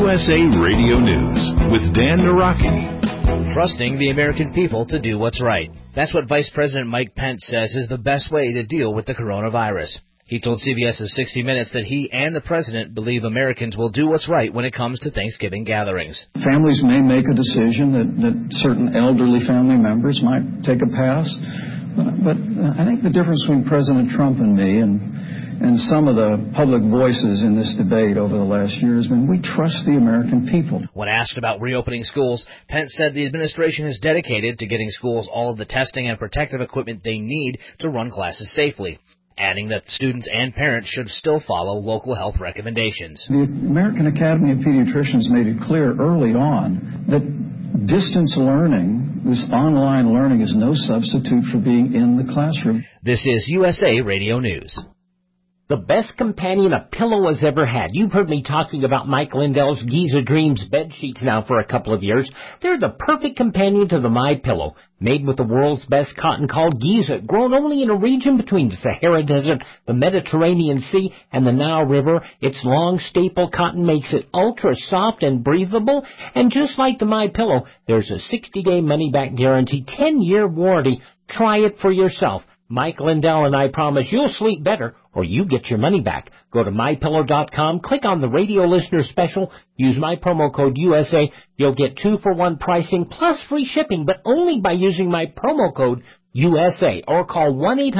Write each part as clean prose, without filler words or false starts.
USA Radio News with Dan Naraki. Trusting the American people to do what's right. That's what Vice President Mike Pence says is the best way to deal with the coronavirus. He told CBS's 60 Minutes that he and the president believe Americans will do what's right when it comes to Thanksgiving gatherings. Families may make a decision that certain elderly family members might take a pass, but I think the difference between President Trump and me and some of the public voices in this debate over the last year has been we trust the American people. When asked about reopening schools, Pence said the administration is dedicated to getting schools all of the testing and protective equipment they need to run classes safely, adding that students and parents should still follow local health recommendations. The American Academy of Pediatricians made it clear early on that distance learning, this online learning, is no substitute for being in the classroom. This is USA Radio News. The best companion a pillow has ever had. You've heard me talking about Mike Lindell's Giza Dreams bed sheets now for a couple of years. They're the perfect companion to the MyPillow. Made with the world's best cotton called Giza, grown only in a region between the Sahara Desert, the Mediterranean Sea, and the Nile River. Its long staple cotton makes it ultra soft and breathable. And just like the MyPillow, there's a 60-day money-back guarantee, 10-year warranty. Try it for yourself. Mike Lindell and I promise you'll sleep better or you get your money back. Go to MyPillow.com, click on the radio listener special, use my promo code USA. You'll get 2-for-1 pricing plus free shipping, but only by using my promo code USA, or call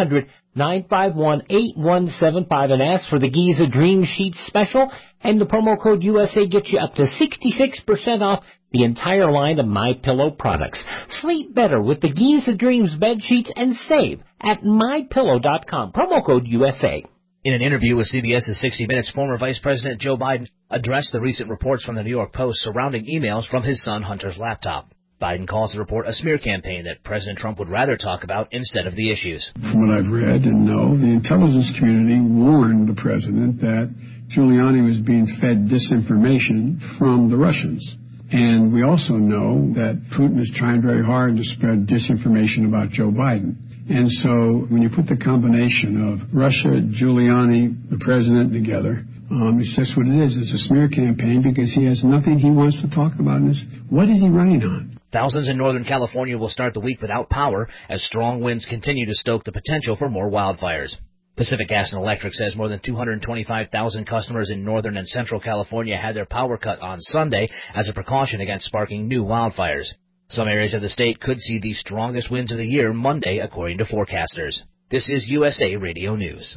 1-800-951-8175 and ask for the Giza Dream Sheet special, and the promo code USA gets you up to 66% off the entire line of MyPillow products. Sleep better with the Giza Dreams bed sheets and save at MyPillow.com, promo code USA. In an interview with CBS's 60 Minutes, former Vice President Joe Biden addressed the recent reports from the New York Post surrounding emails from his son Hunter's laptop. Biden calls the report a smear campaign that President Trump would rather talk about instead of the issues. From what I've read and know, the intelligence community warned the president that Giuliani was being fed disinformation from the Russians. And we also know that Putin is trying very hard to spread disinformation about Joe Biden. And so when you put the combination of Russia, Giuliani, the president together, it's just what it is. It's a smear campaign because he has nothing he wants to talk about in this. What is he running on? Thousands in Northern California will start the week without power as strong winds continue to stoke the potential for more wildfires. Pacific Gas and Electric says more than 225,000 customers in Northern and Central California had their power cut on Sunday as a precaution against sparking new wildfires. Some areas of the state could see the strongest winds of the year Monday, according to forecasters. This is USA Radio News.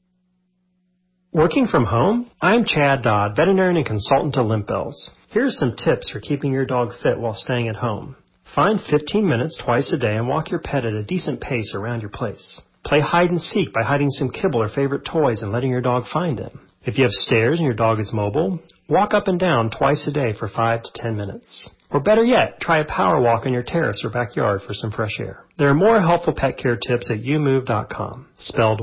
Working from home? I'm Chad Dodd, veterinarian and consultant to Limp Bells. Here's some tips for keeping your dog fit while staying at home. Find 15 minutes twice a day and walk your pet at a decent pace around your place. Play hide and seek by hiding some kibble or favorite toys and letting your dog find them. If you have stairs and your dog is mobile, walk up and down twice a day for 5 to 10 minutes. Or better yet, try a power walk on your terrace or backyard for some fresh air. There are more helpful pet care tips at youmove.com, spelled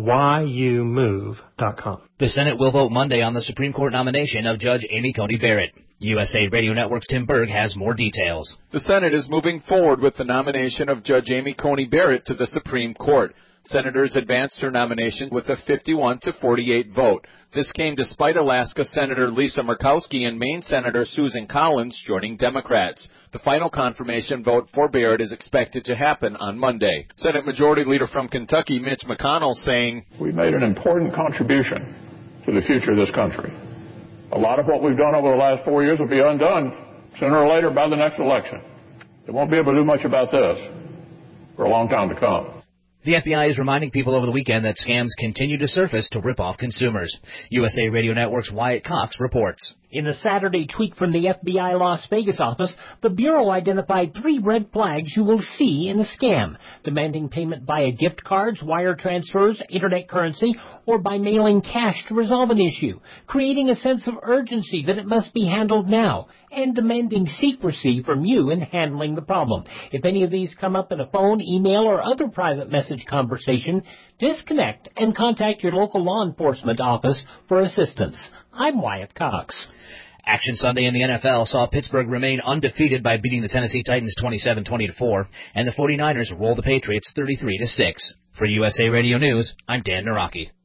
YOUMOVE.com. The Senate will vote Monday on the Supreme Court nomination of Judge Amy Coney Barrett. USA Radio Network's Tim Berg has more details. The Senate is moving forward with the nomination of Judge Amy Coney Barrett to the Supreme Court. Senators advanced her nomination with a 51-48 vote. This came despite Alaska Senator Lisa Murkowski and Maine Senator Susan Collins joining Democrats. The final confirmation vote for Barrett is expected to happen on Monday. Senate Majority Leader from Kentucky, Mitch McConnell, saying, "We made an important contribution to the future of this country. A lot of what we've done over the last 4 years will be undone sooner or later by the next election. They won't be able to do much about this for a long time to come." The FBI is reminding people over the weekend that scams continue to surface to rip off consumers. USA Radio Network's Wyatt Cox reports. In a Saturday tweet from the FBI Las Vegas office, the Bureau identified 3 red flags you will see in a scam: demanding payment via gift cards, wire transfers, internet currency, or by mailing cash to resolve an issue, creating a sense of urgency that it must be handled now, and demanding secrecy from you in handling the problem. If any of these come up in a phone, email, or other private message conversation, disconnect and contact your local law enforcement office for assistance. I'm Wyatt Cox. Action Sunday in the NFL saw Pittsburgh remain undefeated by beating the Tennessee Titans 27-20-4, and the 49ers roll the Patriots 33-6. For USA Radio News, I'm Dan Naraki.